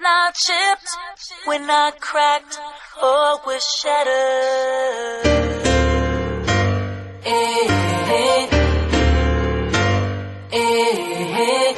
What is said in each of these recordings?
I chipped, when I cracked, or was shattered. Hey, hey, hey, hey,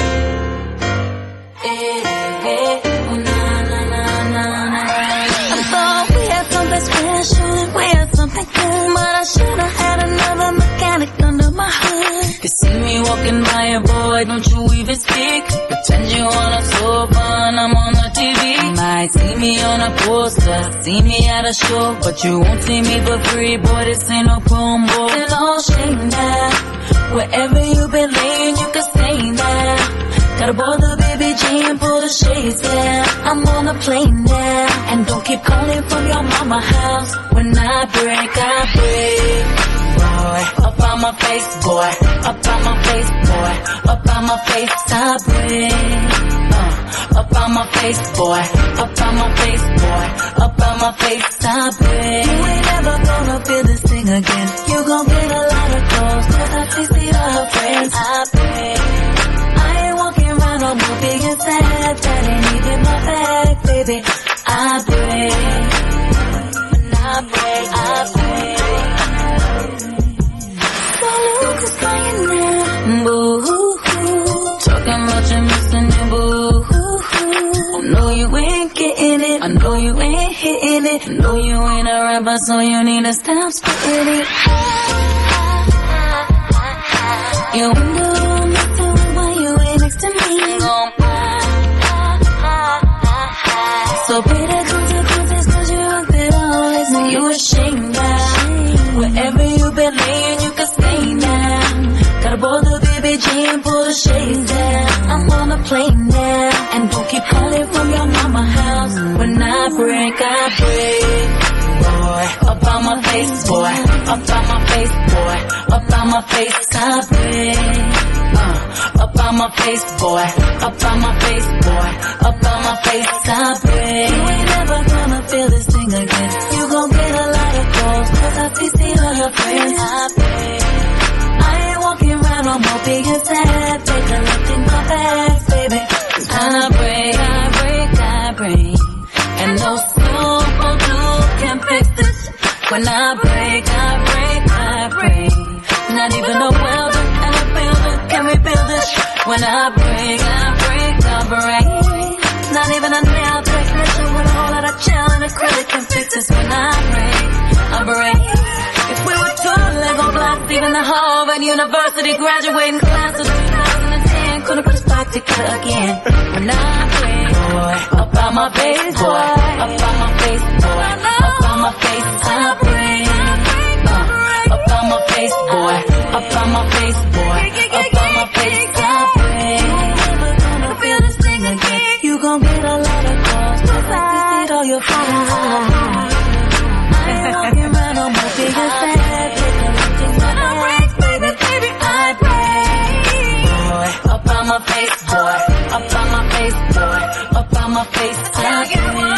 hey, hey. Oh, na, na, na, na, na. I thought we had something special and we had something good, but I should've had another mechanic under my hood. You see me walking by a boy, don't you even speak. Pretend you on a sofa and I'm on the TV. Might see me on a poster, see me at a show, but you won't see me for free, boy, this ain't no promo. It's all shame now, wherever you been laying, you can stay now. Gotta board the baby Jane, pull the shades down. I'm on a plane now, and don't keep calling from your mama house. When I break, Boy, up on my face, boy, up on my face, boy, up on my face, I break. Up on my face, boy, up on my face, boy, up on my face, I break. You ain't never gonna feel this thing again. You gon' get a lot of calls, cause I see all her friends. I break. I ain't walking around no more being sad. That ain't even my bag, baby. I break. When I break, I break. Boo-hoo-hoo. Talking about you missing your boo-hoo-hoo. I know you ain't getting it, I know you ain't hitting it, I know you ain't a rapper, so you need to stop spitting it. You wonder what I'm missing when you ain't next to me. So pay the consequences, cause you rocked it always. So you ashamed now, wherever you been laying, you can stay now. Gotta board the baby Jane, pull the shades down. I'm on a plane now, and don't keep calling from your mama house. When I break, Boy, up on my face, boy, up on my face, boy, up on my face, I break. Up on my face, boy, up on my face, boy, up on my face, I break. You ain't never gonna feel this thing again. You gon' get a lot of calls, cause I see all your friends. I break. I ain't walking around no more being sad. Take a look in my bags, baby. I break, and no super glue can fix this. When I break, not even a welder and a builder can rebuild this. When I break, not even a nail technician with a whole lot of gel and acrylic can fix this. When I break. If we were two Lego blocks, even the Harvard University graduating class of 2010 couldn't put us back together again. When I break, boy, up on my face, boy, up on my face, boy, up on my face, I break. Up on my face, boy, up on my face, boy, up on my face, I break. You ain't never gonna feel this thing again. You gon' get a lot of calls, cause I see all your friends. I ain't walking around no more being sad. Take a look in my bags, baby, I break. Boy, up on my face, boy, up on my face, boy, up on my face, I break.